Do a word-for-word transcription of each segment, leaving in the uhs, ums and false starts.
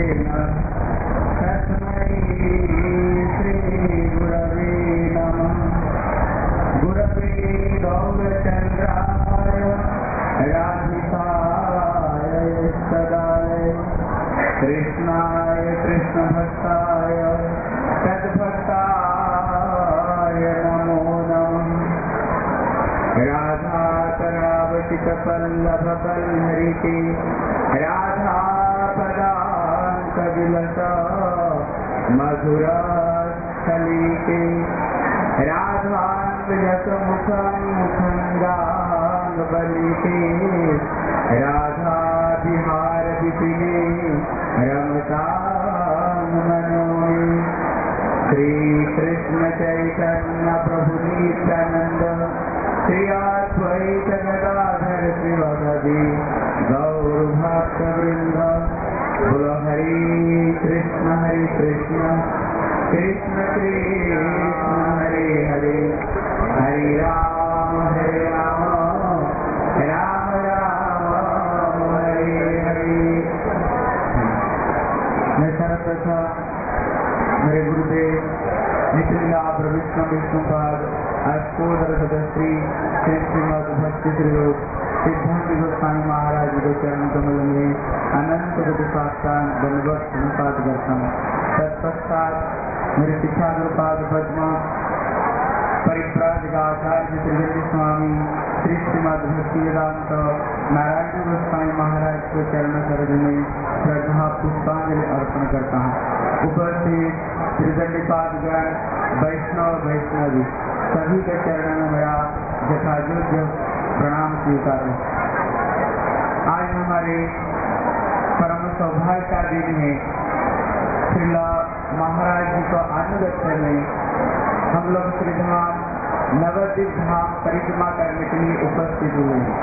तस्मै श्रीगुरवे नमः। गुरवे गौरचन्द्राय राधिकाय सदाय कृष्णाय कृष्णभक्ताय तद्भक्ताय नमो नमः। राधा करावतित पल्लभ बल्लरिते राधा पदांक विलसा मधुरास्थलीते राधान्वित मुखं मुखंगांग बलिते राधा विहार विपिने रमतां मनोये। श्री कृष्ण चैतन्य प्रभु नित्यानंद श्री अद्वैत गदाधर शिवभक्ति गौर भक्त वृंद। बोलो हरे कृष्ण हरे कृष्ण कृष्ण कृष्ण हरे हरे हरे राम हरे राम राम राम हरे हरे। मैं सर्वप्रथम मेरे गुरुदेव नित्य प्रविष्णु विष्णुपाद अष्टोदर सदस्त्री श्री श्रीमद भक्ति श्रीरूप सिद्धांत गोस्वामी महाराज के चरण कमल में अनंत कोटि साष्टांग दंडवत अनुपात करता हूँ। तत्पश्चात मेरे शिक्षा गुरुपाद पद्म परिप्राजकाचार्य त्रिवेदी स्वामी श्री श्रीमद भक्ति वेदांत नारायण गोस्वामी महाराज के चरण सरोज में श्रद्धा पुष्पांजलि अर्पण करता हूँ। उपस्थित त्रिदंडीपादगण वैष्णव वैष्णवी सभी के चरणों में मेरा यथायोग्य प्रणाम स्वीकार है। आज हमारे परम सौभाग्य का दिन है। श्रील महाराज जी को अनुगत करने हम लोग श्रीधाम नवद्वीप धाम परिक्रमा करने के लिए उपस्थित हुए हैं।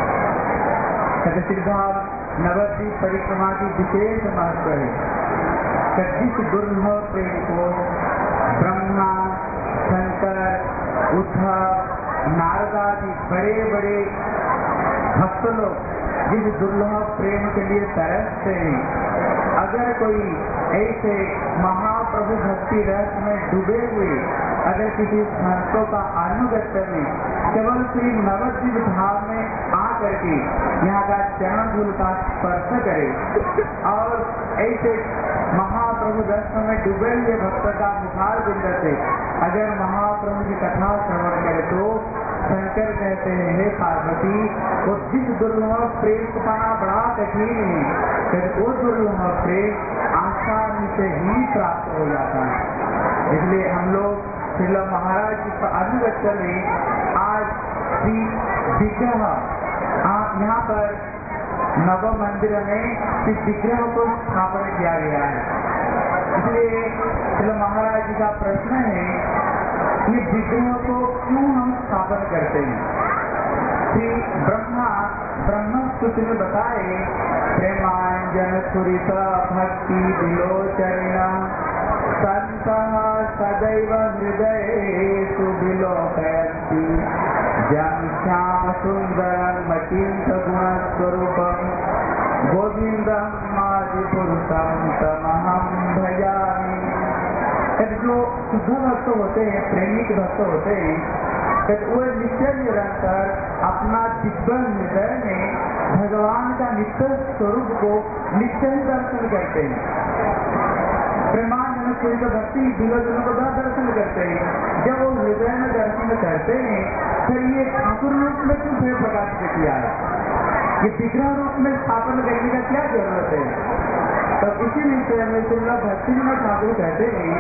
श्रीधाम नवद्वीप परिक्रमा की विशेष महत्व है। जिस दुर्लभ प्रेम को ब्रह्मा शंकर उद्धव नारद आदि बड़े बड़े भक्त लोग जिस दुर्लभ प्रेम के लिए तरसते हैं, अगर कोई ऐसे महाप्रभु भक्ति रस में डूबे हुए अगर किसी संतों का अनुगत्य में केवल श्री नवद्वीप धाम में आकर के यहाँ का चरण धूल का स्पर्श करे और ऐसे महाप्रभु दर्शन में डूबे हुए भक्त का मुखार बिंद से अगर महाप्रभु की कथा श्रवण करे तो शंकर कहते हैं हे पार्वती वो जिस दुर्लभ प्रेम को पाना बड़ा कठिन है, फिर वो दुर्लभ प्रेम आसानी से ही प्राप्त हो जाता है। इसलिए हम लोग श्रील महाराज जी का अनुगत्य में आज श्री विग्रह यहाँ पर नव मंदिर में इस विग्रह को स्थापन किया गया है। इसलिए श्रील महाराज जी का प्रश्न है ये विग्रह को क्यों हम स्थापन करते हैं। श्री ब्रह्मा ब्रह्मस्तुति में बताए प्रेमांजन सुरित भक्ति विलोचना संत सदैव हृदय सुविलोकयन्ति जं श्याम सुंदरं मचिंत गुण स्वरूपम गोविंदम आदिपुरुषम तमहं भजामि। जो शुद्ध भक्त होते हैं, प्रेमी भक्त होते हैं, वो नित्य निरंतर अपना दिव्य हृदय में भगवान का नित्य स्वरूप को नित्य ही दर्शन करते हैं। प्रेमानंद कोई तो भक्ति विलोचन को दर्शन करते हैं। जब वो हृदय में दर्शन करते हैं फिर ये ठाकुर रूप में क्यों फिर प्रकाशित किया है, ये विग्रह रूप में स्थापन करने का क्या जरूरत है। तो इसी विषय में श्रीला भक्ति में ठाकुर कहते हैं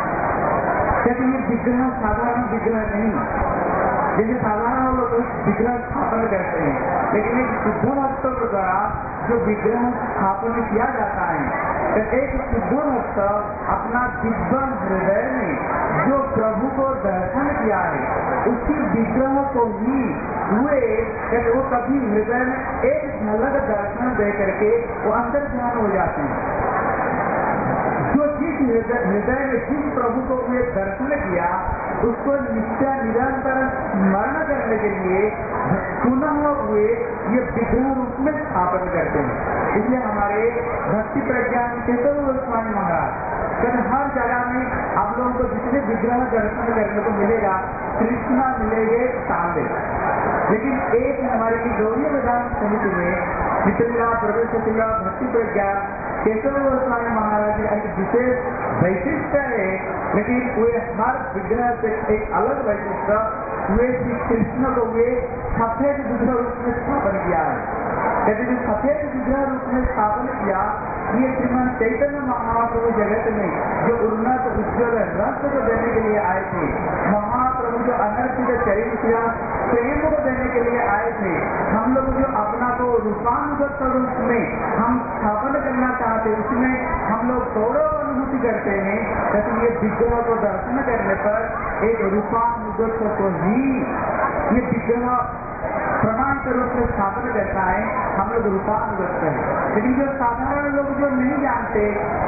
कि ये विग्रह साधारण विग्रह नहीं, जैसे साधारण लोग विग्रह स्थापन करते हैं, लेकिन एक शुद्ध भक्तों के द्वारा जो विग्रह स्थापन किया जाता है तो एक शुद्ध भक्त अपना दिव्य हृदय में जो प्रभु को दर्शन किया है उसी विग्रह को ही हुए वो कभी हृदय में एक झलक दर्शन दे करके वो अंदर ध्यान हो जाते हैं। जो जिस हृदय में जिस प्रभु को हुए दर्शन किया उसको नित्य निरंतर स्मरण करने के लिए पुनः हुए ये विग्रह रूप में स्थापन करते हैं। इसलिए हमारे भक्ति प्रज्ञान केशव गोस्वामी महाराज कहते हर जगह में आप लोगों को जितने विग्रह दर्शन करने को मिलेगा, कृष्णा मिलेंगे तांबे, लेकिन एक हमारे की गौरी वेदांत समिति में मित्रा प्रवेश भक्ति प्रज्ञान केशव गोस्वामी महाराज का एक विशेष वैशिष्ट है, लेकिन वे हर विग्रह से एक अलग वैशिष्ट वे श्री कृष्ण को वे सफेद विग्रह रूप में स्थापन किया है। यदि जो सफेद विग्रह रूप में स्थापन किया, ये श्रीमान चैतन्य महाप्रभु जगत में जो उन्नत उज्ज्वल रस को देने के लिए आए थे, महाप्रभु जो अनर्थित चरित्र प्रेम को देने के लिए आए थे, हम लोग जो अपना को रूपानुगत रूप में हम स्थापन करना चाहते, उसमें हम लोग गौरव अनुभूति करते हैं। लेकिन ये विग्रह को दर्शन करने पर एक रूपानुगत को ही ये विग्रह प्रमाण के रूप में स्थापन करता है, हम लोग रूपानुगत हैं। लेकिन जो साधारण लोग जो नहीं जानते,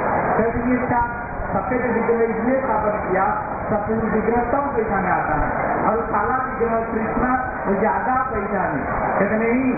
ये सफेद विग्रह इसलिए स्थापन किया, सफेद विग्रह कम पैसा में आता है और काला विग्रह कृष्ण वो ज्यादा पैसा में, लेकिन नहीं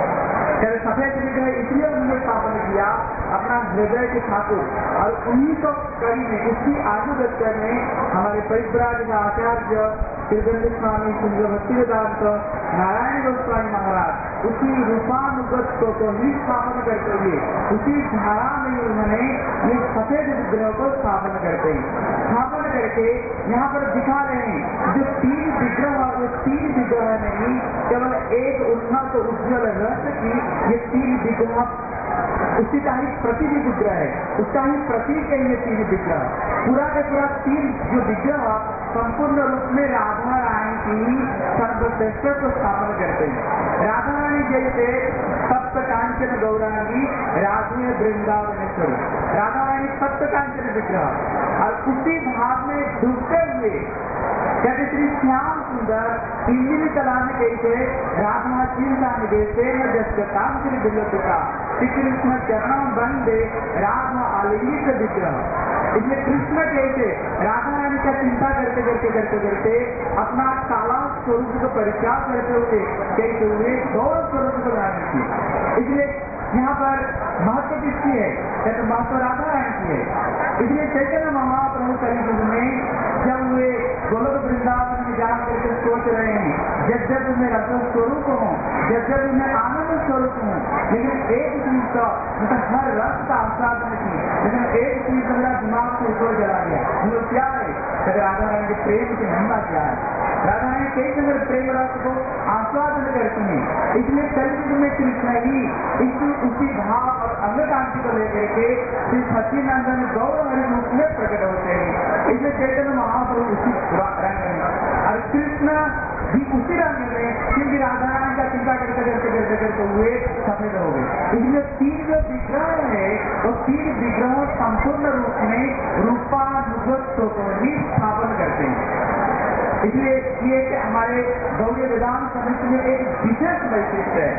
सफेद विग्रह इसलिए उन्होंने स्थापन किया अपना हृदय के ठाकुर, और उन्हीं को कड़ी में उसकी आनुगत्य करने हमारे परिव्राज आचार्य श्री स्वामी सुंदर भक्ति वेदांत नारायण गोस्वामी महाराज उसी रूपानुगत को ही स्थापन करते हुए उसी धारा में उन्होंने ये सफेद विग्रह को स्थापन करते हैं। स्थापन करके यहाँ पर दिखा रहे हैं जो तीन विग्रह, वो तीन विग्रह नहीं केवल एक उन्नत उज्ज्वल रस की ये तीन विग्रह, उसी का ही प्रतीक विग्रह है, उसका ही प्रतीक है ये तीन विग्रह। पूरा का पूरा तीन जो विग्रह संपूर्ण रूप में राधा रानी की सर्वश्रेष्ठ को स्थापन करते हैं। राधा रानी जैसे सप्त कांचन गौरांगी राधे वृंदावनेश्वर, राधा रानी सप्त कांचन विग्रह, और उसी भाव में डूबते हुए कहते श्री श्याम सुंदर इंद्री कला में कैसे राधा चिंता निदेशे जस्ताम श्री बिल्लुका श्री कृष्ण चरण बंदे राधा आलिंगित विग्रह। इसलिए कृष्ण कैसे राधा रानी का चिंता करते करते करते करते अपना काला स्वरूप को परित्याग करते हुए कैसे हुए गौर स्वरूप को धारण किए। इसलिए यहाँ पर महत्व किसकी है, कहते महत्व राधा रानी की है। इसलिए चैतन्य महाप्रभु कलियुग में जब वे गोलोक वृंदावन में जा करके सोच रहे हैं, जब जब मैं रस स्वरूप हूँ, जब जब मैं आनंद स्वरूप हूँ, लेकिन एक चीज का मतलब हर रस का आस्वादन की, लेकिन एक चीज मेरा दिमाग से ऊपर चला गया, वो क्या है, कहते राधा रानी के प्रेम की महिमा क्या है। राधा रानी कैसे मेरे प्रेम रस को आस्वादन करती है। इसलिए कलियुग में कृष्ण ही इसी उसी भाव और अंगकांति को लेकर के श्री सच्चिदानंद गौर हरि रूप में प्रकट होते हैं। इसलिए चैतन्य महाप्रभु उसी रंग में और कृष्ण भी उसी रंग में, क्योंकि राधा रानी का चिंता करते करते करते करते हुए सफेद हो गए। इसलिए तीन जो विग्रह है वो तीन विग्रह संपूर्ण रूप में रूपानुगत को ही स्थापन करते हैं। इसलिए ये हमारे गौरी वेदांत समिति में एक विशेष वैशिष्ट है,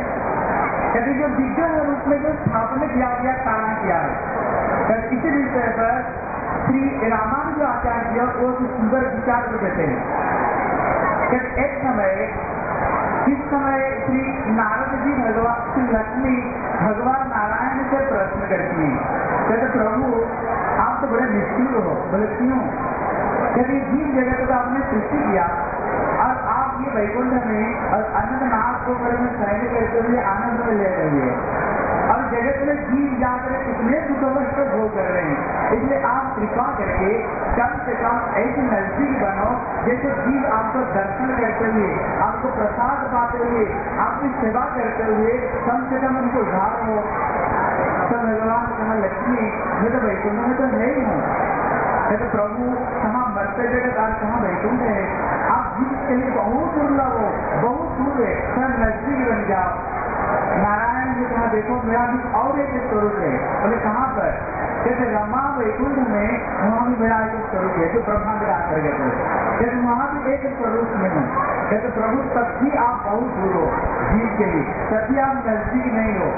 यदि जो विग्रह रूप में जो स्थापना किया गया कारण क्या है। इसी विषय पर श्री रामानुज आचार्य वो सुंदर विचार को देते हैं। एक समय इस समय श्री नारद जी भगवान श्री लक्ष्मी भगवान नारायण से प्रश्न करती है, कहते प्रभु आप तो बड़े निष्ठुर हो। बोले क्यों? यदि जीव जगत को आपने सृष्टि किया और आप ये वैकुंठ में और अनंतनाथ को घर में सहन करते हुए आनंद में ले रही है, और जगत में जीव जाकर कितने दुखवश भोग कर रहे हैं, इसलिए आप कृपा करके कम से कम ऐसे नजदीक बनो जैसे जीव आपको दर्शन करते हुए, आपको प्रसाद पाते हुए, आपकी सेवा करते हुए कम से कम उनको उद्धार हो। तो भगवान कहा लक्ष्मी मैं तो वैकुंठ में तो नहीं हूँ। तो प्रभु कहाँ मरते जगत और कहाँ वैकुंठ है, आप जीव के लिए बहुत दुर्लभ हो, बहुत दूर है, सर नजदीक बन जाओ। नारायण जी कहा देखो मेरा भी और एक स्वरूप है। बोले कहाँ पर? जैसे रमा वैकुंठ में वहाँ भी मेरा एक स्वरूप है जो ब्रह्मा विराज कर गए थे, जैसे वहाँ भी एक स्वरूप में हूँ। जैसे प्रभु तब भी आप बहुत दूर हो जीव के लिए, तब भी आप नजदीक नहीं हो।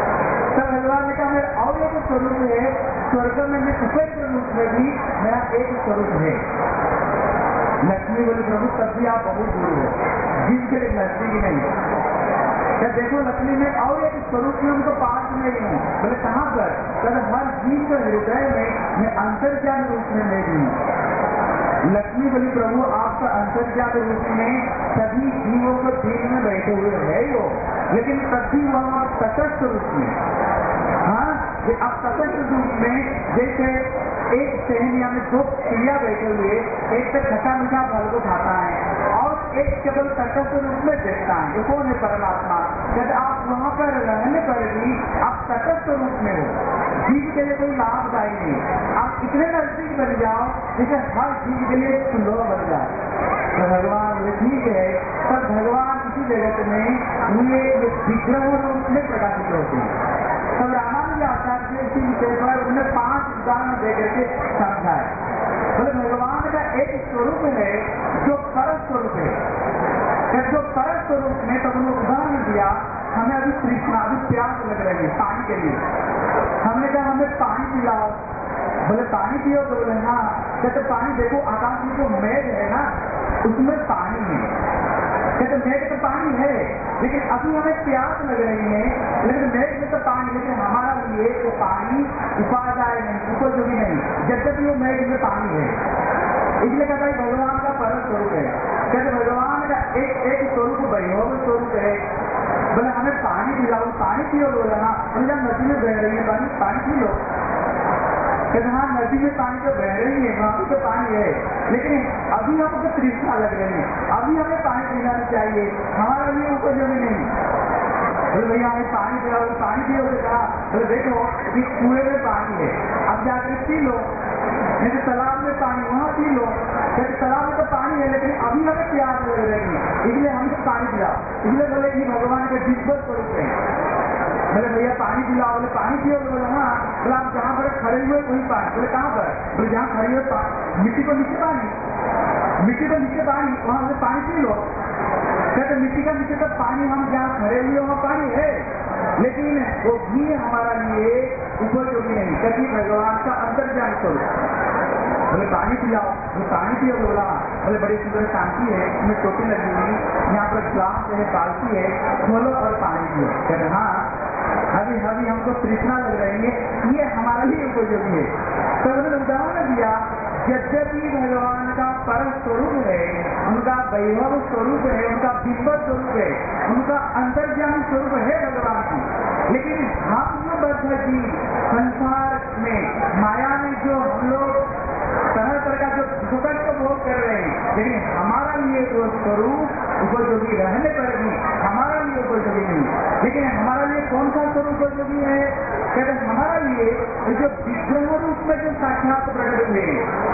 तब भगवान ने कहा मेरा और एक स्वरूप है, स्वर्ग में मैं सफेद रूप में भी मेरा एक स्वरूप है। लक्ष्मी बोले प्रभु तब भी आप बहुत दूर हो, जीव के लिए नजदीक नहीं है। क्या देखो लक्ष्मी में और एक स्वरूप में उनको पास में ही हूँ। बोले कहाँ पर? कहते हर जीव के हृदय में मैं अंतर्ज्ञान रूप में मैं भी हूँ। लक्ष्मी बोली प्रभु आपका अंतर्ज्ञान रूप में सभी जीवों को दिल में बैठे हुए है ही हो, लेकिन तभी वह तटस्थ रूप में, हाँ अब तटस्थ रूप में जैसे एक सहनिया में दो चिड़िया बैठे हुए, एक तो खट्टा मीठा फल को खाता है और एक केवल तटस्थ रूप में देखता है। ये कौन है? परमात्मा। जब आप वहाँ पर रहने पर भी आप तटस्थ रूप में हो, जीव के लिए कोई लाभदायी नहीं। आप इतने नजदीक बन जाओ जैसे हर जीव के लिए सुलभ बन जाए। तो भगवान ये ठीक है, पर भगवान इसी जगत में ये विग्रह रूप में प्रकाशित होते हैं। तब रामानुज आचार्य इसी विषय पर उन्हें पांच उदाहरण दे करके समझाए। बोले भगवान का एक स्वरूप है जो पर स्वरूप है, जो पर स्वरूप में तब उन्होंने उदाहरण दिया। हमें अभी तृष्णा, अभी प्यास लग रही है पानी के लिए, हमने कहा हमें पानी पिलाओ। बोले पानी पियो? तो बोले हाँ। कहते पानी देखो आकाश में जो मेघ है ना उसमें पानी है। कहते मेघ तो पानी है लेकिन अभी हमें प्यास लग रही है, लेकिन मेघ में तो पानी, लेकिन हमारा लिए वो पानी उपादाय नहीं, उपयोगी नहीं, जबकि वो मेघ में पानी है। इसलिए कहता है भगवान का परम स्वरूप है। कहते भगवान का एक एक स्वरूप वैभव स्वरूप है। बोले हमें पानी पिलाओ, पानी पियो। बोले हाँ। बोले नदी में बह रही है पानी, पानी पी लो। कहते हाँ नदी में पानी तो बह रही है, वहाँ तो पानी है, लेकिन अभी हमको तृष्णा लग रही है, अभी हमें पानी पीना चाहिए, हमारा लिए उपयोगी नहीं। बोले भैया हमें पानी पिलाओ, पानी पियो। कहा बोले देखो अभी कुएं में पानी है, अब जाकर पी लो, नहीं तो तालाब में पानी, वहाँ पी लो। कहते तालाब में तो पानी है लेकिन अभी हमें प्यास लग रही है, इसलिए हमको पानी पिलाओ। इसलिए बोले कि भगवान का दिव्य स्वरूप है। बोले भैया पानी पिलाओ। बोले पानी पियो? बोले हाँ। बोले आप जहाँ पर खड़े हुए वही पानी। बोले कहाँ पर? बोले जहाँ खड़े हुए पानी, मिट्टी को नीचे पानी, मिट्टी को नीचे पानी, वहाँ से पानी पी लो। कहते मिट्टी का नीचे का पानी, हम जहाँ खड़े हुए वहाँ पानी है, लेकिन वो भी हमारा लिए उपयोगी नहीं। कभी भगवान का अंतर्ज्ञान स्वरूप। बोले पानी पिलाओ। वो पानी पियो? बोला बोले बड़ी सुंदर शांति है, इसमें टोपी लगी हुई, यहाँ पर ग्लास है, बाल्टी है, खोलो और पानी पियो। कहते हाँ अभी अभी हमको तृष्णा लग रही है, ये हमारा ही उपयोगी है। तो उन्होंने उदाहरण दिया, यद्यपि भगवान का परम स्वरूप है, उनका वैभव स्वरूप है, उनका दिव्य स्वरूप है, उनका अंतर्ज्ञान स्वरूप है भगवान की, लेकिन हम जो बद्ध जी संसार में माया में जो हम लोग तरह तरह का जो सुगंध को भोग कर रहे हैं, लेकिन हमारा लिए वो स्वरूप उपयोगी रहने पर भी हमारा लिए उपयोगी नहीं। लेकिन हमारा लिए कौन सा स्वरूप उपयोगी है? कहते हमारा लिए जो विग्रह रूप में जो साक्षात प्रकट हुए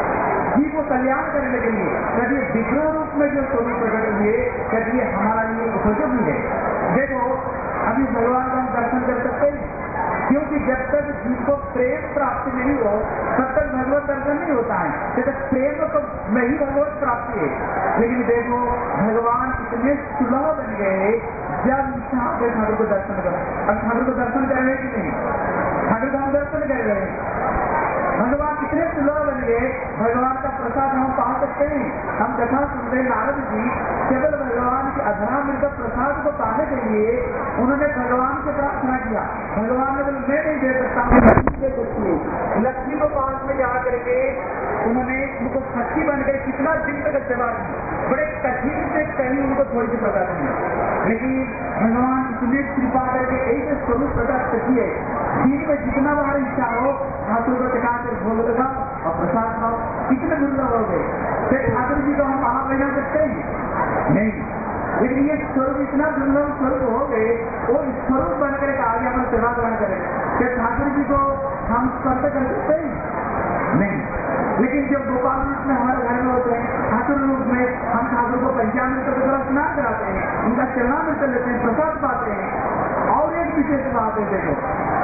जी को कल्याण करने के लिए, कभी विग्रह रूप में जो स्वरूप प्रकट हुए, कभी हमारा लिए उपयोगी है। देखो अभी भगवान का हम दर्शन कर सकते हैं, क्योंकि जब तक जीव को प्रेम प्राप्ति नहीं हो तब तक भगवत दर्शन नहीं होता है। जब तक प्रेम तो में ही भगवत प्राप्ति है। लेकिन देखो भगवान इतने सुलभ बन गए, जब इच्छा होते ठाकुर को दर्शन करो। अब ठाकुर को दर्शन कर रहे कि नहीं? ठाकुर को हम दर्शन कर रहे हैं। भगवान इतने सुलभ बन गए, भगवान का प्रसाद हम पा सकते हैं। हम कथा सुनते नारद जी केवल भगवान के अधरामृत प्रसाद को पाने के लिए उन्होंने भगवान से प्रार्थना किया। भगवान ने बोले मैं नहीं दे सकता, लक्ष्मी दे सकती है। लक्ष्मी को पास में जा करके उन्होंने उनको सखी बनकर कितना दिन तक सेवा की, बड़े कठिन से कहीं उनको थोड़ी सी प्रकट की, लेकिन भगवान इतने कृपा करके ऐसे स्वरूप प्रकट किए, दिन में जितना बार इच्छा हो ठाकुर को टिका कर भोग लगाओ और प्रसाद खाओ। कितने दुर्लभ हो गए, फिर ठाकुर जी को हम वहां बना सकते हैं नहीं। लेकिन ये स्वरूप इतना दुर्लभ स्वरूप हो गए, वो स्वरूप बनकर आगे हमें सेवा ग्रहण करें, फिर ठाकुर जी को हम स्पर्श कर सकते हैं नहीं। लेकिन जब गोपाल रूप में हमारे घर में होते हैं, ठाकुर रूप में हम ठाकुर को पंचामृत के द्वारा स्नान कराते हैं, उनका चरणामृत लेते हैं, प्रसाद पाते हैं। और एक विशेष बात है, देखो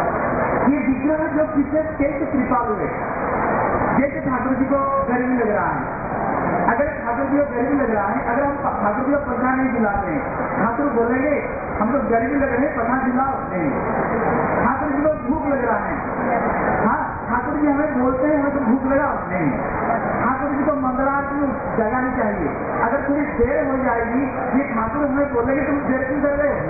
ये विग्रह जो विशेष कैसे कृपा हुए, जैसे ठाकुर जी को गर्मी लग रहा है, अगर ठाकुर जी को गर्मी लग रहा है, अगर हम ठाकुर जी को पंखा नहीं दिलाते हैं, ठाकुर बोलेंगे हमको गर्मी लग रही है पंखा दिलाओ नहीं। ठाकुर जी को भूख लग रहा है, हाँ ठाकुर जी हमें बोलते हैं हमें तो भूख लगा नहीं, ठाकुर जी को मंगलारती जगानी चाहिए। अगर थोड़ी देर हो जाएगी ये ठाकुर हमें बोलेंगे तुम देर क्यों कर रहे हो,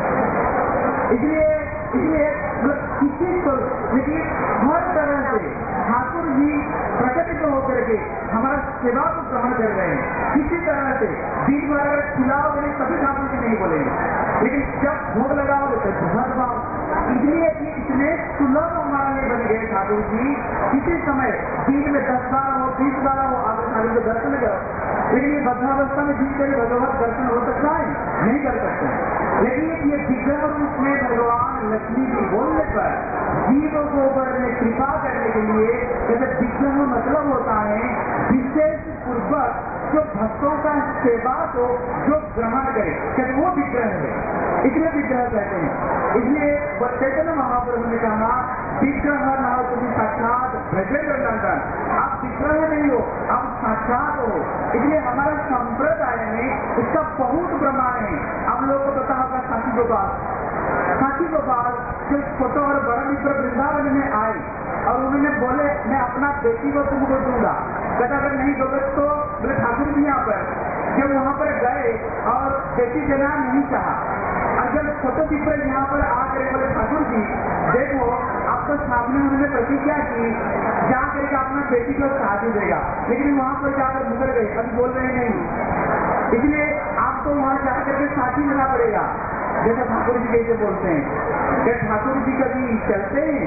नहीं। इसलिए इसलिए किसी को लेकिन हर तरह से ठाकुर जी प्रकटित होकर के हमारा सेवा को ग्रहण कर रहे हैं। किसी तरह से दिन भर अगर खिलाओगे नहीं तभी ठाकुर जी नहीं बोलेंगे, लेकिन जब भोग लगाओगे तो बहुत पाओ। इसलिए इतने सुलभ हमारे लिए बन गए ठाकुर जी, किसी समय दिन में दस बार हो बीस बार हो आप ठाकुर को दर्शन करो। लेकिन ये बद्धावस्था में जीत कर भगवत दर्शन हो सकता है, नहीं कर सकते। लेकिन ये विग्रह रूप में भगवान लक्ष्मी जी बोलने पर जीवों को ऊपर में कृपा करने के लिए जैसे विग्रह मतलब होता है विशेष पूर्वक जो भक्तों का सेवा को जो ग्रहण करे, क्या वो विग्रह है, इसलिए विग्रह कहते हैं। इसलिए चैतन्य महाप्रभु ने कहा विग्रह न हो तुम साक्षात ब्रजेंद्र नंदन, आप विग्रह नहीं हो आप साक्षात हो। इसलिए हमारे संप्रदाय में इसका बहुत प्रमाण है। आप लोगों को पता होगा साथी गोपाल, साथी गोपाल जो छोटे और बड़ा मित्र वृंदावन में आए और उन्होंने बोले मैं अपना बेटी को तुमको दूंगा, कहता अगर नहीं दोगे तो बोले ठाकुर जी यहाँ पर जब वहाँ पर गए और बेटी देना नहीं चाहा, और जब छोटे मित्र यहाँ पर आकर बोले ठाकुर जी देखो आपको सामने उन्होंने प्रतिज्ञा की जा करके अपना बेटी को शादी देगा, लेकिन वहाँ पर जाकर मुकर गए, अभी बोल रहे नहीं। इसलिए आपको वहाँ जाकर के साथी मिलना पड़ेगा। जैसा ठाकुर जी कैसे बोलते हैं, क्या ठाकुर जी कभी चलते हैं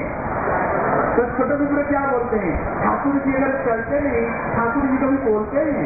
तो छोटे मित्र क्या बोलते हैं, ठाकुर जी अगर चलते नहीं ठाकुर जी कभी बोलते हैं।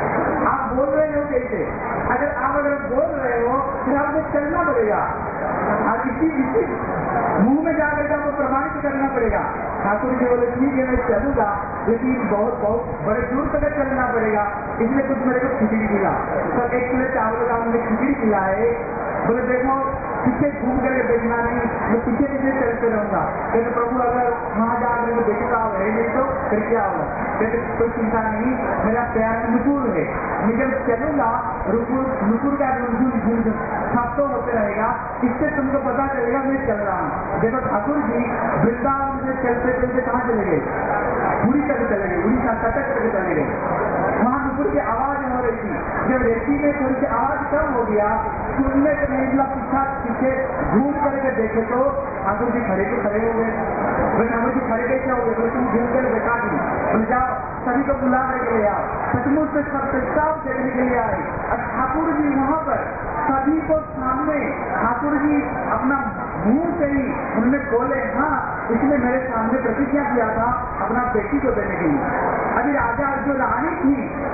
आप बोल रहे हो कैसे, अगर आप अगर बोल रहे हो फिर आपको चलना पड़ेगा और किसी किसी मुंह में जाकर के आपको प्रमाणित करना पड़ेगा। ठाकुर जी बोले ठीक है मैं चलूंगा, लेकिन बहुत बहुत बड़े दूर तक चलना पड़ेगा, इसलिए कुछ मेरे को खिचड़ी खिला। तो एक किलो चावल का मुझे खिचड़ी खिलाए, बोले देखो पीछे घूम करके देखना नहीं, मैं पीछे पीछे चलते रहूंगा। कहते प्रभु अगर वहां जाकर के देखता है नहीं तो फिर क्या होगा, कहते कोई चिंता नहीं मेरा प्यार नुपुर है, मैं जब चलूंगा रुपुर नुपुर का रुझुन झुंझुन सब तो होते रहेगा, इससे तुमको पता चलेगा मैं चल रहा हूँ। देखो ठाकुर जी वृंदावन में चलते चलते कहाँ चले गए, पूरी तक चले गए, उड़ीसा कटक तक चले गए, वहां नुपुर की आवाज हो रही थी। जब रेती में थोड़ी सी आवाज कम हो गया सुनने के नहीं पीछा पीछे घूम करके देखे तो ठाकुर जी खड़े के खड़े हो गए। ठाकुर जी खड़े कैसे हो गए, बोले तुम घूम कर बैठा दी, बोले जाओ सभी को बुला करके ले आओ। सचमुच से सब सब देखने के लिए आए और ठाकुर जी वहां पर सभी को सामने ठाकुर जी अपना मुंह से ही उन्होंने बोले हाँ इसने मेरे सामने प्रतिज्ञा किया था अपना बेटी को देने के लिए। अभी राजा जो रानी थी,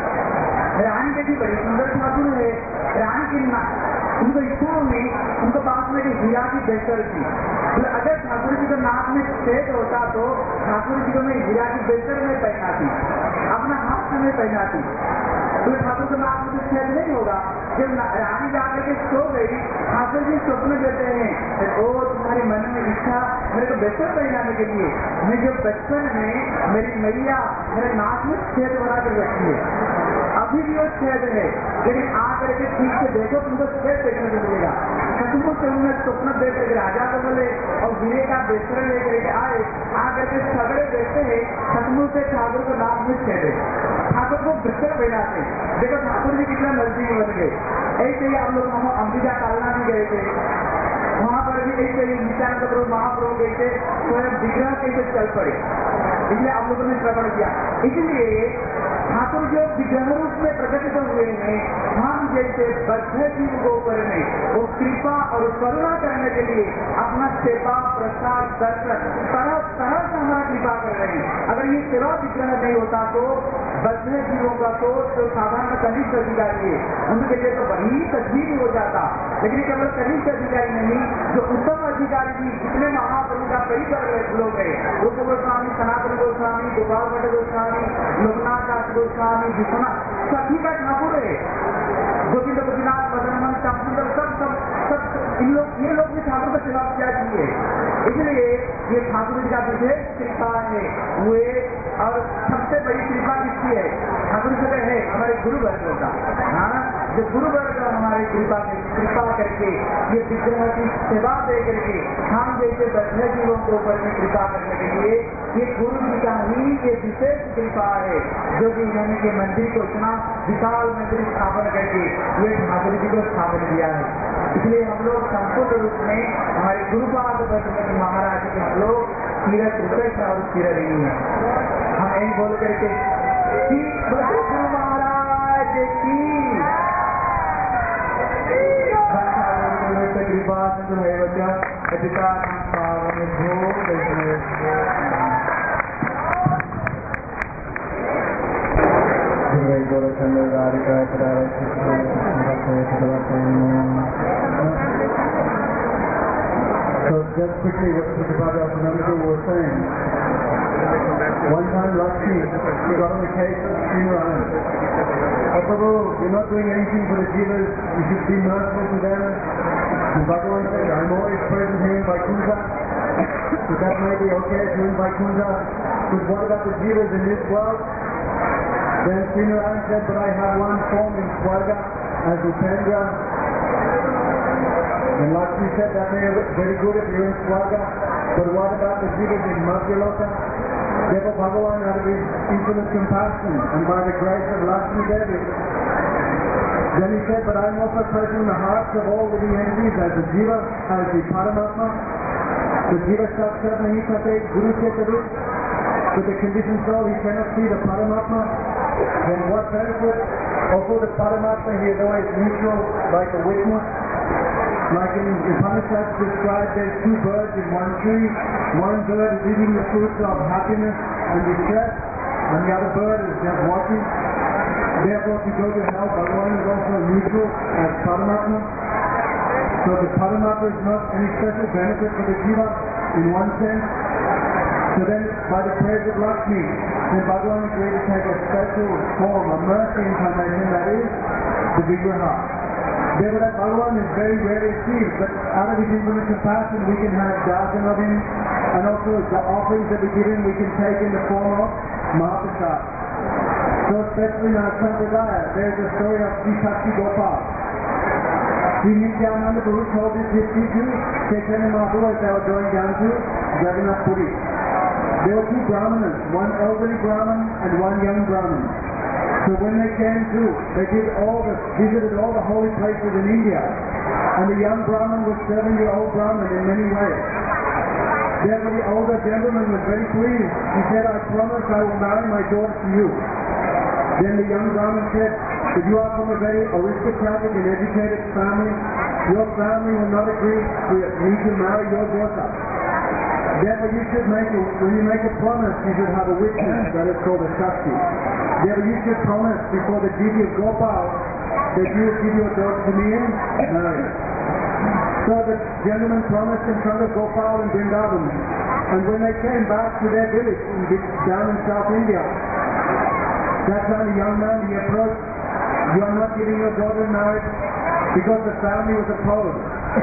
रानी बेटी बड़ी सुंदर ठाकुर है, रानी की उनको इच्छा हुई उनको पास में हीरा की बेहतर थी, तो अगर ठाकुर जी के नाक में छेद होता तो ठाकुर जी को मैं हीरा की बेहतर में पहना थी, अपना हाथ में पहना थी, तो ठाकुर के नाक में छेद नहीं होगा। जब रानी जाकर के सो गई ठाकुर जी स्वप्न देते हैं ओ तुम्हारे मन में इच्छा मेरे को बेहतर पहनाने के लिए, मैं जो बचपन में मेरी मैया मेरे नाक में छेद बना कर रखी है, अभी भी वो छेद है, लेकिन आकर के ठीक से देखो तुमको छेद देखने को मिलेगा। सचमुच से उन्होंने स्वप्न देख के राजा को बोले और वीरे का बेहतर लेकर के आए, आकर के सगड़े देखते हैं सचमुच से ठाकुर को नाक में छेद है, ठाकुर को बेहतर पहनाते। देखो ठाकुर जी कितना नजदीक बन गए। ऐसे ही आप लोग हम अंबिका कालना भी गए थे, वहां पर भी ऐसे ही नित्यानंद प्रभु महाप्रभु गए थे, स्वयं विग्रह कैसे चल पड़े, इसलिए आप लोगों ने श्रवण किया। इसलिए ठाकुर जो विग्रह रूप में प्रकटित हुए हैं, हम जैसे बद्ध जीव को ऊपर में वो कृपा और करुणा करने के लिए अपना सेवा प्रसाद दर्शन तरह तरह से हमारा कृपा कर रहे हैं। अगर ये सेवा विग्रह नहीं होता तो बद्ध जीवों का तो जो साधारण कनिष्ठ अधिकारी है उनके लिए तो बड़ी तकलीफ हो जाता, लेकिन केवल कनिष्ठ अधिकारी नहीं जो उत्तम अधिकारी भी जितने महाप्रभु का कई सारे लोग हैं, रूप गोस्वामी, सनातन गोस्वामी, गोपाल भट्ट गोस्वामी, लोकनाथ दास गोस्वामी, विश्वनाथ, सभी का ठाकुर है, गोविंद गोपीनाथ मदन श्यामसुंदर सब सब सब इन लोग ये लोग भी ठाकुर का सेवा किया किए। इसलिए ये ठाकुर जी का विशेष कृपा है हुए, और सबसे बड़ी कृपा किसकी है, ठाकुर जी है हमारे गुरु वर्गों का। हाँ जो गुरु वर्ग हमारे कृपा कृपा करके ये विग्रह की सेवा दे करके हम जैसे बच्चे जीवों के ऊपर में कृपा करने के लिए ये गुरु जी का ही ये विशेष कृपा है, जो कि इन्होंने के मंदिर को इतना विशाल मंदिर स्थापन करके ये ठाकुर जी को स्थापन किया है। इसलिए हम लोग संपूर्ण रूप में हमारे गुरुपाद बद्री महाराज के हम लोग तीरथ कृतज्ञ और तीर ऋणी है। हम यही बोल करके गुरु महाराज की कृपा सिंधु पिता पावन भो So just quickly, what Prabhupada Pranamji was saying, one time Lakshmi got on the case of Srinarayan. Oh Prabhu, you're not doing anything for the jivas, you should be merciful to them. And Bhagavan said, I'm always present here in Vaikuntha, so that may be okay if you're in Vaikuntha, but what about the jivas in this world? Then Srinarayan said, but I have one form in Swarga as Upendra. And Lakshmi said, that may be very good if you're in Swarga, but what about the jivas in Madhyaloka? Therefore Bhagavan, out of his infinite compassion and by the grace of Lakshmi Devi, then he said, but I'm also present in the hearts of all living entities as the jiva, as the Paramatma. The jiva sakshat nahi sate, Guru se taru. With the conditioned soul, he cannot see the Paramatma. Then what benefit? Also the Paramatma, he is always neutral, like a witness. Like in Upanishads described, there's two birds in one tree. One bird is eating the fruits of happiness and distress, and the other bird is just watching. Therefore, if you go to hell, Bhagavan is also neutral as Paramatma. So the Paramatma is not any special benefit for the jiva in one sense. So then, by the prayers of Lakshmi, then Bhagavan is ready to take a special form, a mercy incarnation, that is the Vigraha. Therefore, that Bhagavan is very rarely seen, but out of his infinite compassion, we can have darshan of him, and also the offerings that we give him, we can take in the form of Mahaprasad. So especially in our Sampradaya, there's a story of Sri Sakshi Gopal. Sri Nityananda Prabhu told his history to Chaitanya Mahaprabhu as they were going down to Jagannath Puri. There were two Brahmanas, one elderly Brahman and one young Brahman. So when they came through, they did all the, visited all the holy places in India. And the young Brahman was serving the old Brahman in many ways. Therefore the older gentleman was very pleased. He said, I promise I will marry my daughter to you. Then the young Brahman said, if you are from a very aristocratic and educated family, your family will not agree for me to marry your daughter. Therefore you should make a, when you make a promise, you should have a witness, that is called a Shakti. Therefore you should promise before the deity of Gopal that you will give your daughter to me in marriage. So the gentleman promised in front of Gopal and Vrindavan. And when they came back to their village in, down in South India, that time the young man, he approached, you are not giving your daughter in marriage because the family was opposed.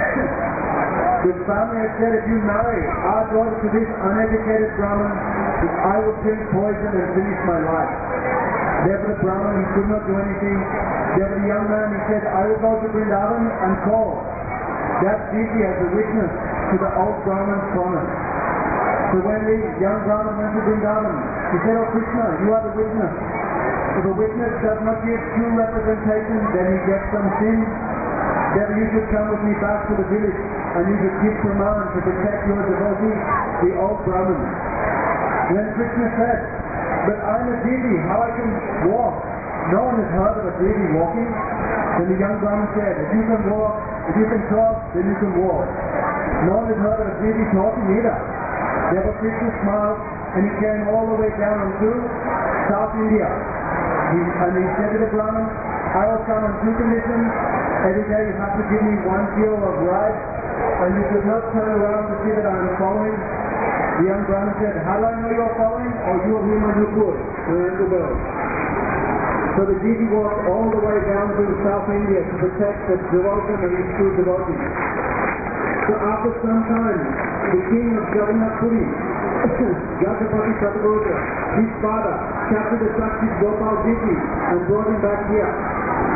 The family had said, if you marry our daughter to this uneducated Brahman, I will drink poison and finish my life. Therefore the Brahman, he could not do anything. Therefore the young man, he said, I will go to Vrindavan and call that deity as a witness to the old Brahman's promise. So when the young Brahman went to Vrindavan, he said, oh Krishna, you are the witness. If a witness does not give true representation, then he gets some sin. Therefore you should come with me back to the village and you should give Praman to protect your devotee, the old Brahman. Then Krishna said, but I'm a deity, how I can walk? No one has heard of a deity walking. Then the young Brahman said, if you can walk, if you can talk, then you can walk. No one has heard of a deity talking either. Therefore Krishna smiled and he came all the way down to South India. He, and he said to the Brahman, I will come on two conditions. Every day you have to give me one kilo of rice, and you should not turn around to see that I am following. The young Brahman said, how do I know you are following? Or you are him and you could, in the world. So the deity walked all the way down to South India to protect the devotion and his true devotees. So after some time, the king of Jagannath Puri, Jagapati Satagurja, his father, captured the Sakshi Gopal deity and brought him back here.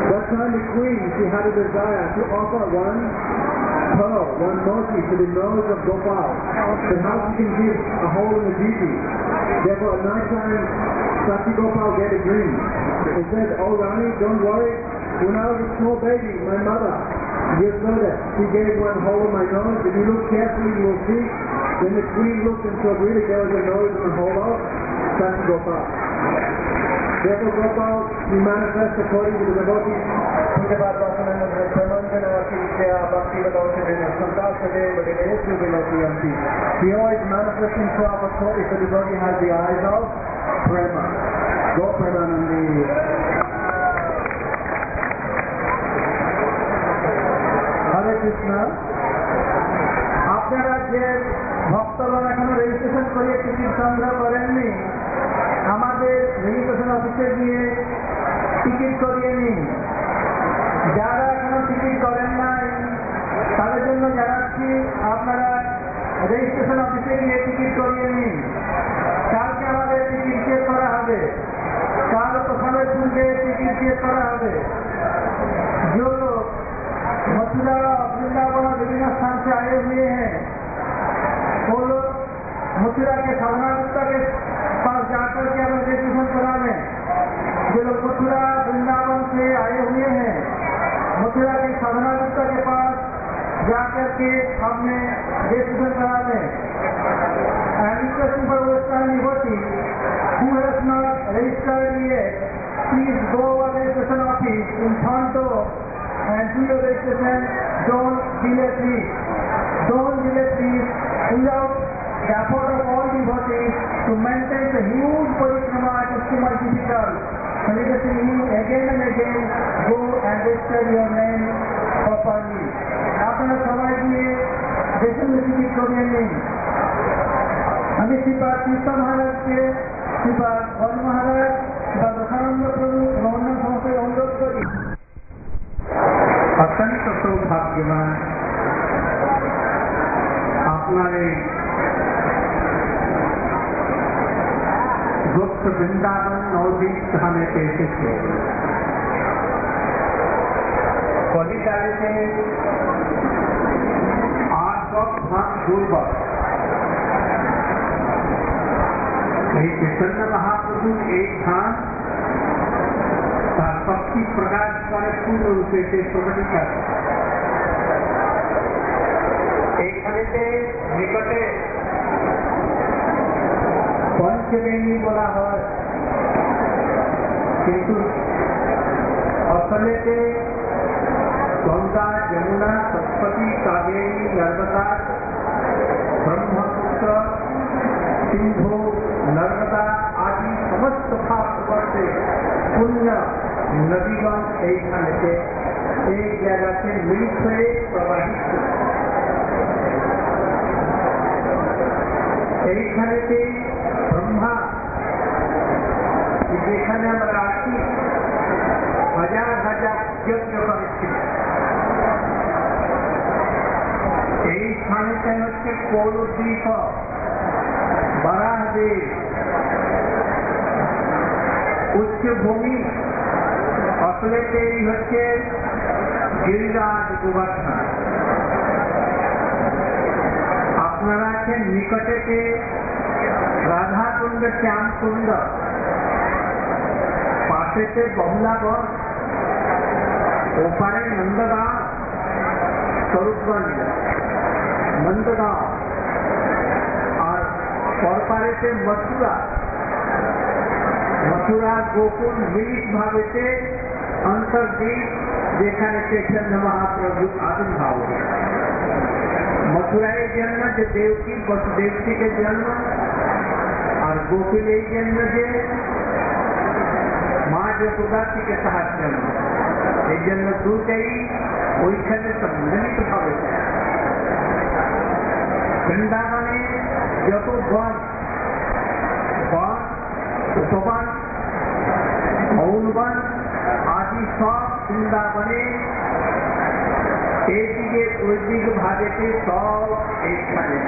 That time the queen, she had a desire to offer one pearl, one moti to the nose of Gopal. But how she can give a hole in the deity? Therefore at night time, Sati Gopal gave a dream. He said, "Oh Rani, don't worry. When I was a small baby, my mother, just know that she gave one hole in my nose. If you look carefully, you will see." Then the queen looked and saw really there was a nose and a hole out. Sati Gopal. Therefore Gopal, he manifests according to the devotees. उसके बाद वासुदेव ने प्रमंजन की विद्या भक्ति बदौलत देना संताप से दे बड़े हेतु बिलोती अंती. He always manifests himself according if the devotee has the eyes of prema. Go Premanandi. Hare Krishna. আপনারা যে ভক্তগণ এখনো রেজিস্ট্রেশন করে টিকিট সংগ্রহ করেননি, আমাদের রেজিস্ট্রেশন অফিসে গিয়ে টিকিট করিয়ে নিন। যারা এখনো টিকিট করেন নাই তাদের জন্য জানাচ্ছি, আপনারা রেজিস্ট্রেশন অফিসে গিয়ে টিকিট করিয়ে নিন। কালকে আমাদের টিকিট চেক করা হবে, কাল প্রথমের পূর্বে টিকিট চেক করা হবে। जो लोग मथुरा और वृंदावन और विभिन्न स्थान से आए हुए हैं, वो लोग मथुरा के साधनागुप्ता के पास जाकर के हमें रजिस्ट्रेशन करा लें। जो लोग मथुरा वृंदावन से आए हुए हैं, मथुरा के साधनागुप्ता के पास जाकर के हमने रजिस्ट्रेशन करा लें। And requesting for Western devotee who has not registered yet, please go to the registration office in Thonto and do your registration. Don't delay please. Don't delay please. Without the effort of all devotees to maintain the huge parikrama, it is too much difficult. So let us you again and again go and register your name properly. আপনারা সবাই গিয়ে দেশের ticket করিয়ে নিন। আমি শ্রীপাদ কৃষ্ণ মহারাজকে, শ্রীপাদ হর মহারাজ, শ্রীপাদ রসানন্দ প্রভু এবং অন্য সমস্ত অনুরোধ করি। অত্যন্ত সৌভাগ্যবান আপনার এই গুপ্ত বৃন্দাবন নবদ্বীপ ধামেতে এসেছে। কলিকালেতে আট দশ ভাগ দুর্বল এই চৈতন্য মহাপ্রভুর এই ধাম তার শক্তি প্রকাশ করে পূর্ণরূপে সে প্রকটিত। এইখানেতে নিকটে পঞ্চবেণী বলা হয়, কিন্তু আসলেতে গঙ্গা, যমুনা, সরস্বতী, কাবেরী, নর্মদা, ব্রহ্মপুত্র, সিন্ধু, নর্মদা আদি সমস্ত ভারতবর্ষে পুণ্য নদীগণ এইখানেতে এই জায়গাতে মিলিত হয়ে প্রবাহিত। এইখানেতে ব্রহ্মা, যেখানে আমরা আছি, হাজার হাজার যজ্ঞ করেছিলেন। এই স্থানেতে হচ্ছে কৌলদ্বীপ, বারাহদেব, উচ্চভূমি, আসলেতেই হচ্ছে গিরিরাজ গোবর্ধন। আপনারা আছেন নিকটেতে রাধাকুণ্ড, শ্যামকুণ্ড, পাশেতে বহুলাগঞ্জ, ওপারে নন্দগাঁও, স্বরূপগঞ্জ, নন্দগাঁও, আর পরপারেতে মথুরা। মথুরা গোকুল মিলিত ভাবেতে অন্তর্দ্বীপ, যেখানে চৈতন্য মহাপ্রভু আবির্ভাব। মথুরা এই জন্য যে দেবকী বসুদেব থেকে জন্ম, আর গোকুল এই জন্য যে মা যশোদা থেকে তাহার জন্ম। এই জন্য দুটাই ওইখানে সম্মিলিত ভাবে। বৃন্দাবনে যত বন, বন, উপবন, মৌলবন আদি সব বৃন্দাবনে এইদিকে ওইদিক ভাগেতে সব এইখানে।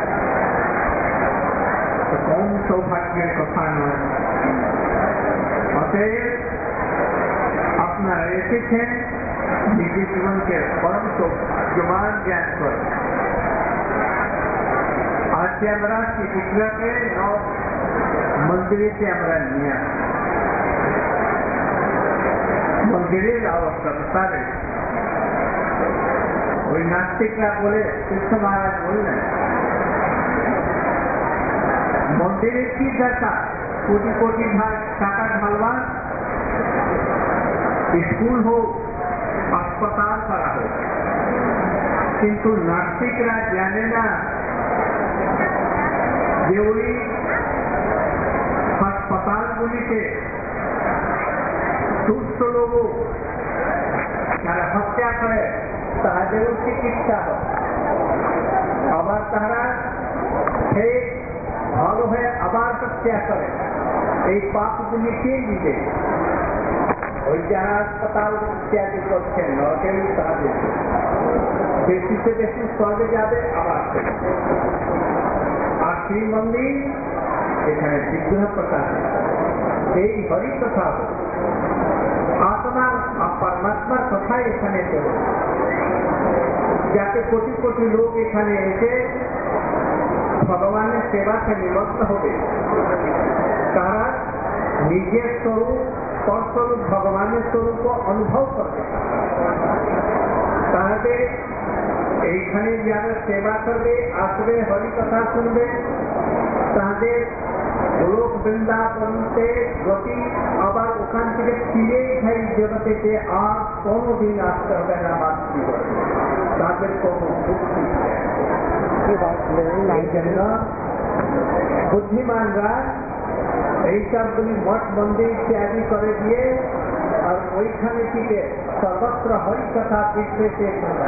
কম সৌভাগ্যের কথা নয়। অতএব আপনারা এসেছেন নিজের জীবনকে পরম সৌভাগ্যবান জ্ঞান করে। আজকে আমরা শ্রীকৃষ্ণকে নব মন্দিরেতে আমরা নিয়ে আসি। মন্দিরের আবশ্যকতা রয়েছে। ওই নাস্তিকরা বলে কৃষ্ণ মহারাজ বললেন মন্দিরের কি দরকার কোটি কোটি টাকা ঢালবার, স্কুল হোক হাসপাতাল করা হোক, কিন্তু নাস্তিকরা জানে না যে ওই হাসপাতালগুলিতে সুস্থ লোক যারা হত্যা করে তাদেরও চিকিৎসা হয়, আবার তারা সেই ভালো হয়ে আবার হত্যা করে। এই পাপগুলি কে দিবে? ওই যারা হাসপাতাল ইত্যাদি করছেন নরকের তাদের বেশিতে বেশি স্বর্গে যাবে আবার। আর শ্রী মন্দির এখানে বিগ্রহ প্রকাশ, এই হরি কথা আত্মার পরমাত্মার কথাই এখানে চলে, যাতে কোটি কোটি লোক এখানে এসে ভগবানের সেবাতে নিমগ্ন হবে। তারা নিজের স্বরূপ তৎস্বরূপ ভগবানের স্বরূপ অনুভব করবে। তাহলে এইখানে যারা সেবা করবে আসবে হরি কথা শুনবে, তাদের লোক বৃন্দাবনতে গতি আবার ওখান থেকে ফিরে এই জগতেতে আর কোনোদিন আসতে হবে না। বাকি তাদের কোনো মুক্তি এই জন্য বুদ্ধিমানরা এইসবগুলি মঠ মন্দির ইত্যাদি করে দিয়ে আর ওইখানে থেকে সর্বত্র হরি কথা বিদ্বেষে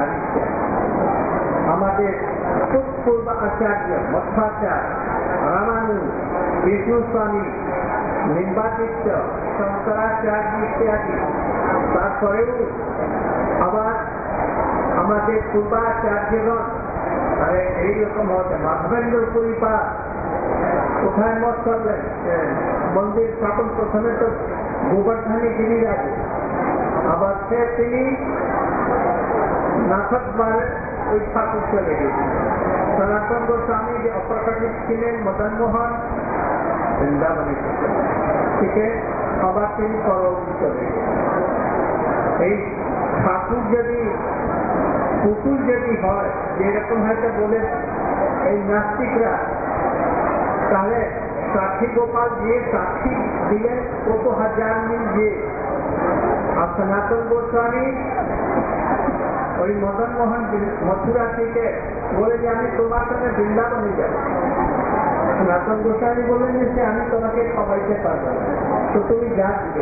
আমাদের পূর্ব আচার্য মধ্বাচার্য রামানুজ, বিষ্ণু স্বামী, লিম্বাদিত্য, শঙ্করাচার্য ইত্যাদি, তারপরেও আবার আমাদের পূর্বাচার্যগণ আরে এইরকম হতে মাধবেন্দ্র পরিবার কোথায় মত করলেন? মন্দির স্থাপন প্রথমে তো গোবর্ধনী গিরিরাজ, আবার সে তিনি নাথকবার ওই ঠাকুর চলে গেছেন। সনাতন গোস্বামী যে অপ্রকটিত ছিলেন মদনমোহন বৃন্দাবনে থেকে আবার তিনি পরবর্তী চলে গেছেন। এই ঠাকুর যদি পুতুল যদি হয় যেরকম হয়তো বলে এই নাস্তিকরা, তাহলে সাক্ষী গোপাল যে সাক্ষী দিলেন কত হাজার মিল যে, আর সনাতন গোস্বামী ওই মদন মোহন মথুরা থেকে বলে যে আমি তোমার সঙ্গে বৃন্দাবনে যাব। সনাতন গোস্বামী বললেন যে আমি তোমাকে খাওয়াইতে পারবো না, তো তুমি যা দিবে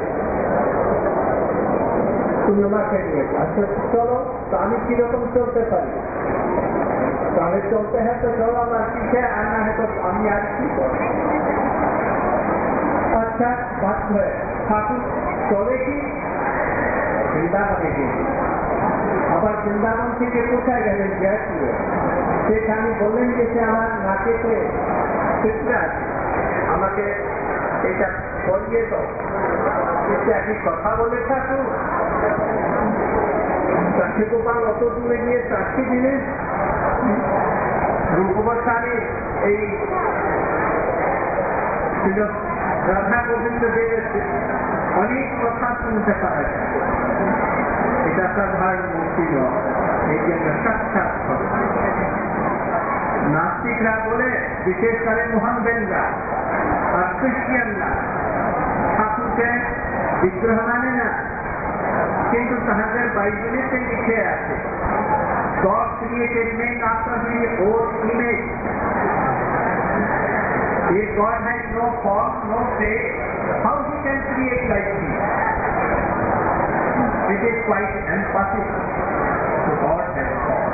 তুমি আমাকে নিয়ে আচ্ছা চলো, তো আমি কিরকম চলতে পারি? তাহলে চলতে হয় তো চলো আমার পিছিয়ে, আর না হয় তো আমি আর কি করব। আচ্ছা বাদ হয়ে ঠাকুর চলে কি বৃন্দাবনে গিয়ে, আবার বৃন্দাবন থেকে কোথায় গেলেন? জয়পুরে। সেখানে বললেন যে সে আমার নাকেতে চিত্রা আমাকে এটা করিয়ে দাও, ইত্যাদি কথা বলে ঠাকুর। সাক্ষী গোপাল অত দূরে গিয়ে সাক্ষী দিলেন। রূপবর্ষানে এই রাধা গোবিন্দ দেবের অনেক কথা শুনতে পারা যায়, এটা সাধারণ মূর্তি নয়, এই জন্য সাক্ষাৎ নাস্তিকরা বলে বিশেষ করে মোহানবেনরা আর খ্রিস্টিয়ানরা ঠাকুরকে বিগ্রহ মানে না, কিন্তু তাহাদের বাইবেলেতে লিখে আছে God created man after his own image. If God has no form, no shape, how he can create like him? It is quite impossible. So God has form.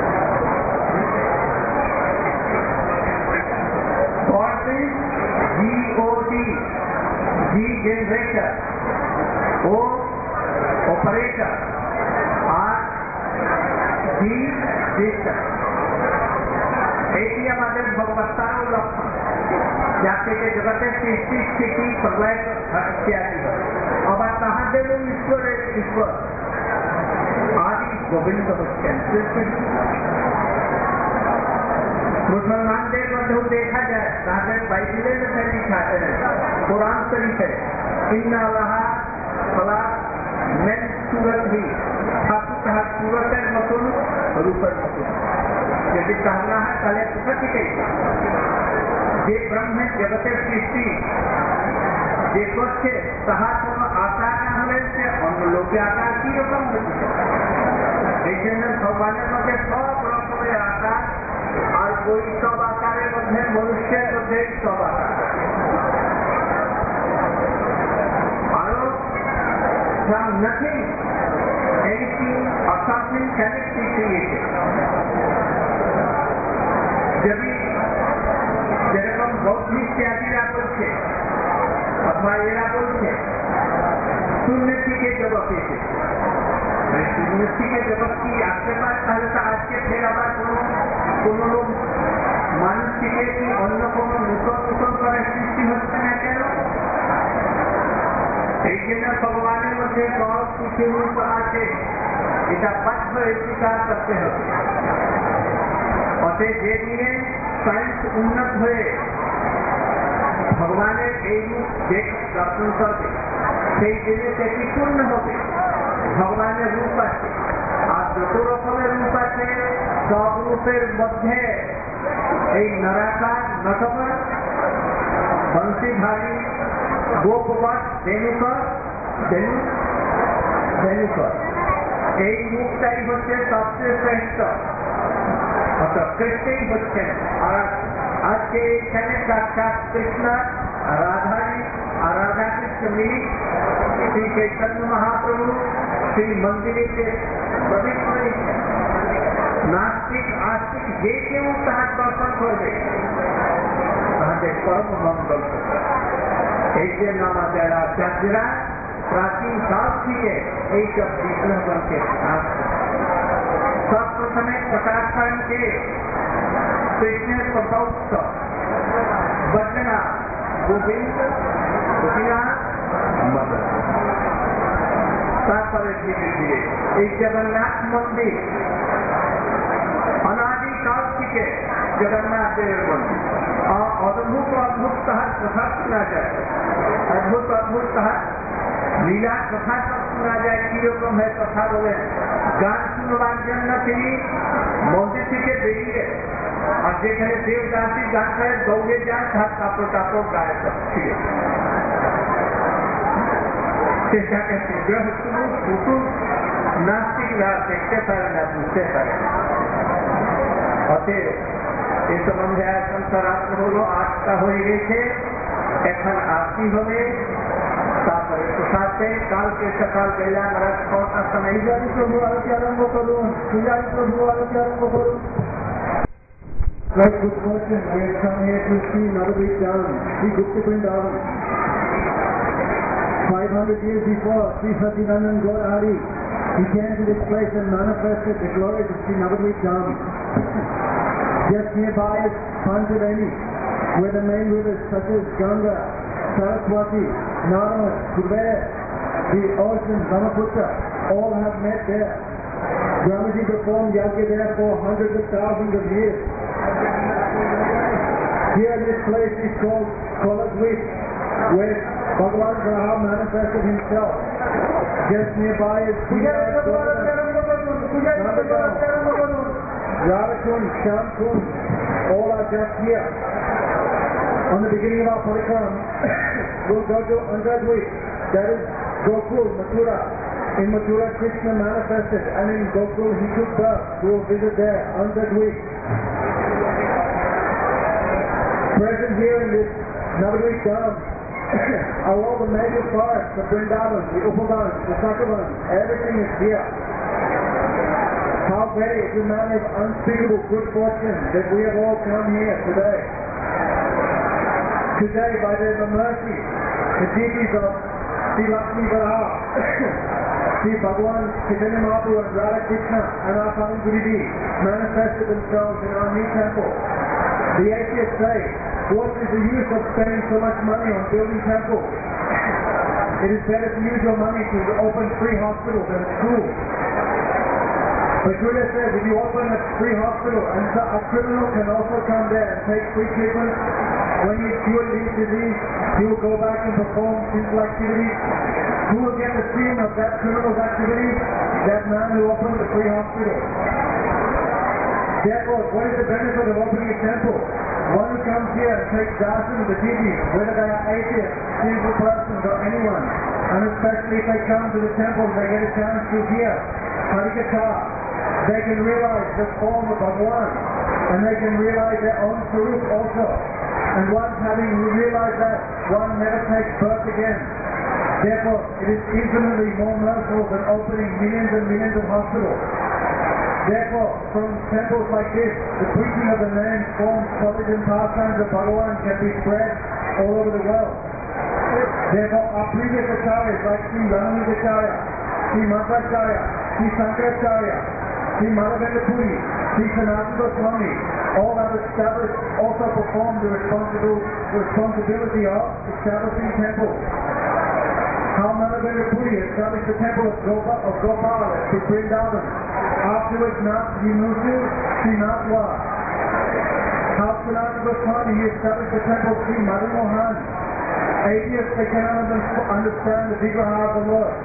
God is G O D, G generator, O operator, R G system. এটি আমাদের ভগবত্তার লক্ষণ, যা থেকে জগতের সৃষ্টি স্থিতি প্রলয় ইত্যাদি হয়। আবার महादेव ईश्वरेर ईश्वर आदि गोविंद হচ্ছেন मुसलमानদের মধ্যেও দেখা যায় তাদের বাইবেলের মধ্যে লেখা আছে কোরআন শরীফে ইন্না আল্লাহ ফলা মেন সুরত भी ঠাকুর তাহার সুরতের মতন রূপের মতন যদি कहना है তাহলে সত্যিই যে ব্রহ্মের জগতের সৃষ্টি যে করছে তাহার কোনো আকার না হলে সে অন্য লোকে আকার কি রকম হচ্ছে এই জন্য ভগবানের মধ্যে সব রকমের আকার আর ওই সব আকারের মধ্যে মনুষ্যের মধ্যে সব আকার আরো from nothing anything or something cannot be created যদি যেরকম বৌদ্ধিক ত্যাগীরা বলছে অথবা এরা বলছে শূন্য থেকে জগৎ এসেছে শূন্য থেকে জগৎ কি আসতে পারে তাহলে তো আজকে ফের আবার কোনো কোনো লোক মানুষ থেকে কি অন্য কোনো নূতন নূতন করে সৃষ্টি হচ্ছে না কেন এই জন্য ভগবানের মধ্যে बहुत কিছু রূপ আছে এটা বাধ্য হয়ে স্বীকার করতে হবে অতএব যে দিনে সায়েন্স উন্নত হয়ে ভগবানের এই রূপ দেখ দর্শন করবে সেই দিনে সেটি পূর্ণ হবে ভগবানের রূপ আছে আর যত রকমের রূপ আছে সব রূপের মধ্যে এই নরাকার নটবর বংশীধারী গোপবট ধেনুকর ধেনু ধেনুকর এই রূপটাই হচ্ছে সবচেয়ে শ্রেষ্ঠ অর্থাৎ কৃষ্ণই হচ্ছেন আর আজকে এখানে সাক্ষাৎ কৃষ্ণ রাধারী আর রাধা কৃষ্ণ মিলি শ্রী চৈতন্য মহাপ্রভু শ্রী মন্দিরে প্রবেশ করে নাস্তিক আস্তিক যে কেউ তাহার দর্শন করবে তাহাদের পরম মঙ্গল এই জন্য আমাদের আচার্যরা প্রাচীন কাল থেকে এইসব বিগ্রহগণকে সব প্রথমে প্রকাশ করেন কে কৃষ্ণের প্রভৌত্ব বদনা গোবিন্দ গোপীনাথ মদন তারপরে ধীরে ধীরে এই জগন্নাথ মন্দির অনাদিকাল থেকে জগন্নাথের মন্দির অদ্ভুত অদ্ভুত তাহার কথা শোনা যায় অদ্ভুত অদ্ভুত তাহার লীলা কথা শোনা যায় কিরকম হয় কথা বলেন গান শুনবার জন্য তিনি মন্দির থেকে বেরিয়ে আর যেখানে দেব দাসী গান করে দৌড়ে যান তার কাপড় কাপড় গায়ে ছিল সেটাকে বিগ্রহ পুতুল নাস্তিকরা দেখতে পারে না বুঝতে পারে অতএব এই সম্বন্ধে এখন রাত্র হলো আটটা হয়ে গেছে এখন আরতি হবে তারপরে প্রসাদে কালকে সকাল বেলা আমরা ছটার সময় পূজারী প্রভু আরতি আরম্ভ করুন পূজারী প্রভু আরতি আরম্ভ করুন Like good fortune, we have come here to see Navadvip Dham, Sri Gupta Vrindavan. five hundred years before, Sri Satyanandan Gaur Hari, he came to this place and manifested the glories of Sri Navadvip Dham. Just nearby is Panjavani, where the main rivers such as Ganga, Saraswati, Narmada, Kuber, the ocean, Brahmaputra, all have met there. Brahmaji performed yajna there for hundreds of thousands of years. Here this place is called Koladvip, where Bhagavan Raha manifested himself. Just nearby is Radhakund, Shamkund, all are just here. On the beginning of our parikram, we'll go to Andhradvip, that is Gokul, Mathura. In Mathura, Krishna manifested, and in Gokul he took birth. We'll visit there, Andhradvip. Present here in this Navadvip Dham are all the major forests, the Vrindavan, the Upavan, the Sakavan, everything is here. How very it's a matter of unspeakable good fortune that we have all come here today. Today, by the mercy, the deities of Sri Lakshmi Varaha, Sri Bhagavan Chaitanya Mahaprabhu and Radha Krishna and our Swami Guriji manifested themselves in our new temple. The atheists say, what is the use of spending so much money on building temples? it is better to use your money to open free hospitals and schools. But Julia says, if you open a free hospital and a criminal can also come there and take free treatment, when he's cured of his disease, he will go back and perform sinful activities. Who will get the scene of that criminal's activity? That man who opened the free hospital. Therefore, what is the benefit of opening a temple? One who comes here and takes darshan of the deities, whether they are atheists, sinful persons, or anyone, and especially if they come to the temple and they get a chance to hear Harikatha, they can realize the form of Bhagavan, and they can realize their own Sarup also. And once having realized that, one never takes birth again. Therefore, it is infinitely more merciful than opening millions and millions of hospitals. Therefore, from temples like this, the preaching of the name, forms, knowledge and pastimes of Bhagavan can be spread all over the world. Therefore, our previous acharyas like Sri Ramanujacharya, Sri Madhvacharya, Sri Sankaracharya, Sri Madhavendra Puri, Sri Sanatana Goswami, all have established, also performed the responsible, responsibility of establishing temples. How Madhavendra Puri established the temple of Gopala, of Gopala to Vrindavan. Afterwards, Nath Vimusu, Sri Nathwa. How Sanatana Goswami he established the temple of Sri Madan Mohan. Atheists, they cannot understand the Vigraha of the Lord.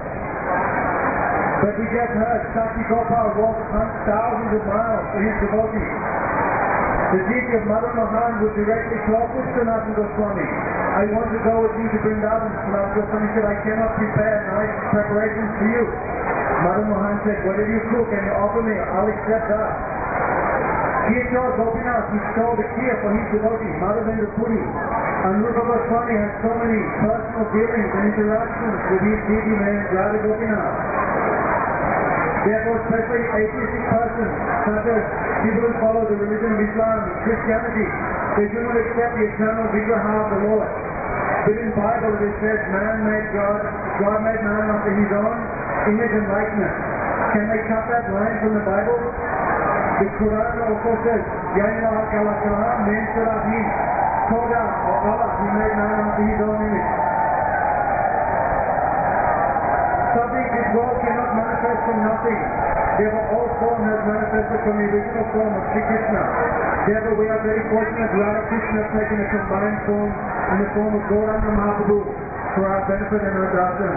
But we just heard Sakshi Gopal walked thousands of miles for his devotees. The deity of Madan Mohan would directly talk with Sanatana Goswami. I want to go with you to Vrindavan. Sanatana Goswami said, I cannot prepare nice preparations for you. Madan Mohan said, whatever you cook and you offer me, I'll accept that. Kishore Gopinath, he stole the kheer for his devotees, Madhavendra Puri. And Rupa Goswami had so many personal dealings and interactions with his deity named Radha Gopinath. Therefore, especially atheistic persons, such as people who follow the religion of Islam and Christianity, they do not accept the eternal Vigraha of the Lord. But in the Bible it says, man made God, God made man after his own image and likeness. Can they cut that line from the Bible? The Quran also says, Yayalaha Kalakaha Mensarahi, Koda or Allah, he made man after his own image. Something this world cannot manifest from nothing. Therefore, all form has manifested from the original form of Sri Krishna. Therefore, we are very fortunate Radha Krishna has taken a combined form in the form of Gauranga Mahaprabhu for our benefit and our darshan.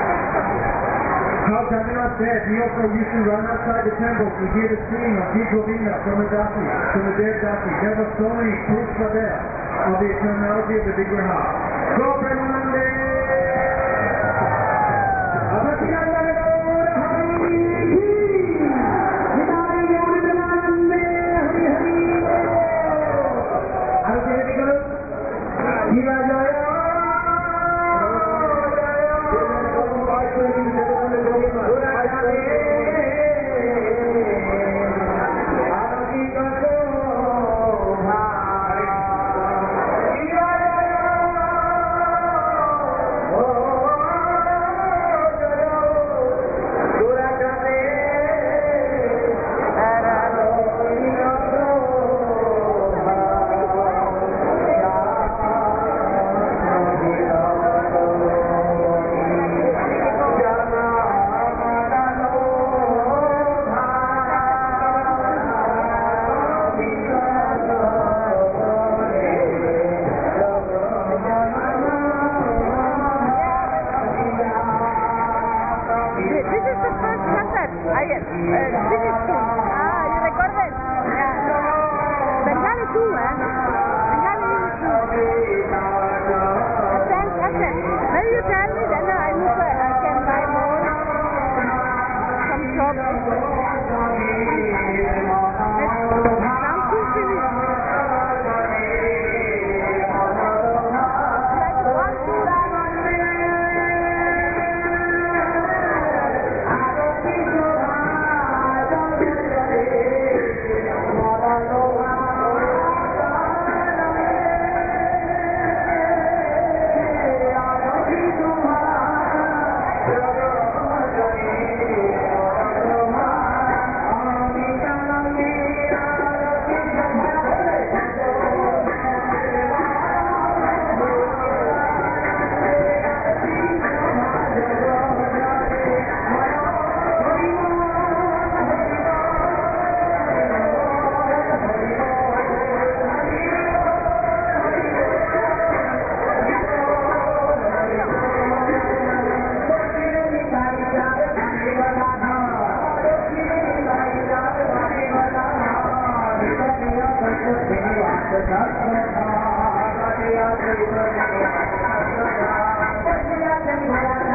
How Jagannath said, he also used to run outside the temple to hear the singing of Sri Govinda from the Dasi, from the dead Dasi. There were so many proofs for there of the eternality of the Vigraha. Go Premanande! Thank you.